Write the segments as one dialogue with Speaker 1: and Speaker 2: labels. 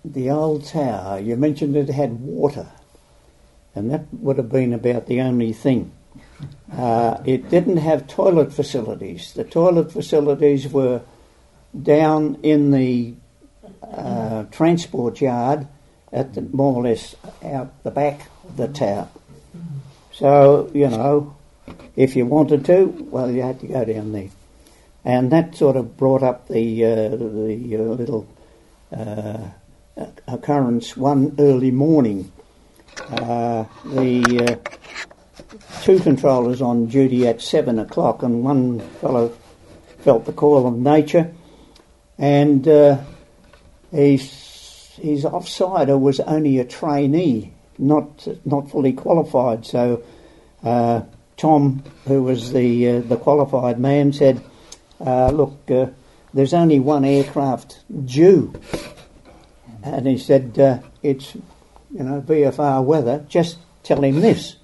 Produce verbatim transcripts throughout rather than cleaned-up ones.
Speaker 1: the old tower, you mentioned it had water, and that would have been about the only thing. Uh, it didn't have toilet facilities. The toilet facilities were down in the uh, transport yard at the, more or less out the back of the tower. So, you know, if you wanted to, well, you had to go down there. And that sort of brought up the, uh, the uh, little uh, occurrence one early morning. Uh, the uh, two controllers on duty at seven o'clock, and one fellow felt the call of nature, and uh, his, his offsider was only a trainee, not not fully qualified. So uh, Tom, who was the uh, the qualified man, said, uh, "Look, uh, there's only one aircraft due," and he said, uh, "It's you know V F R weather. Just tell him this."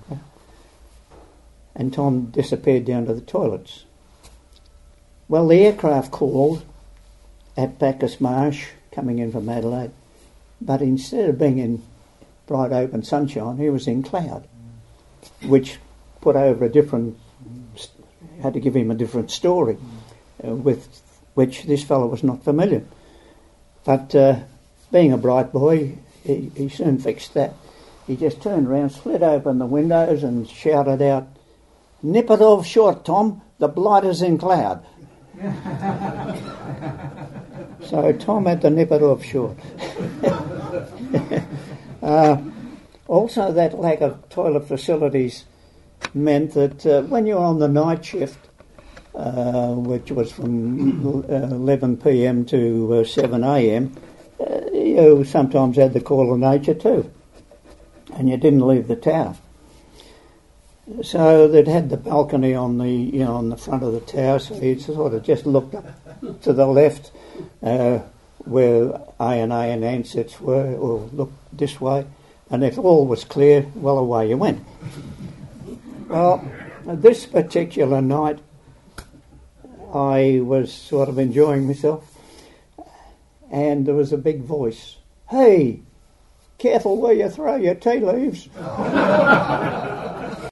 Speaker 1: And Tom disappeared down to the toilets. Well, the aircraft called at Bacchus Marsh, coming in from Adelaide, but instead of being in bright open sunshine, he was in cloud, which put over a different, had to give him a different story, uh, with which this fellow was not familiar. But uh, being a bright boy, he, he soon fixed that. He just turned around, slid open the windows and shouted out, "Nip it off short, Tom, the blighter's in cloud." So Tom had to nip it off short. uh, also, that lack of toilet facilities meant that uh, when you were on the night shift, uh, which was from uh, eleven p.m. to uh, seven a.m., uh, you sometimes had the call of nature too, and you didn't leave the tower. So they'd had the balcony on the you know on the front of the tower, so you sort of just looked up to the left uh, where A and A and Ansets were, or looked this way, and if all was clear, well, away you went. Well, this particular night, I was sort of enjoying myself, and there was a big voice, "Hey, careful where you throw your tea leaves."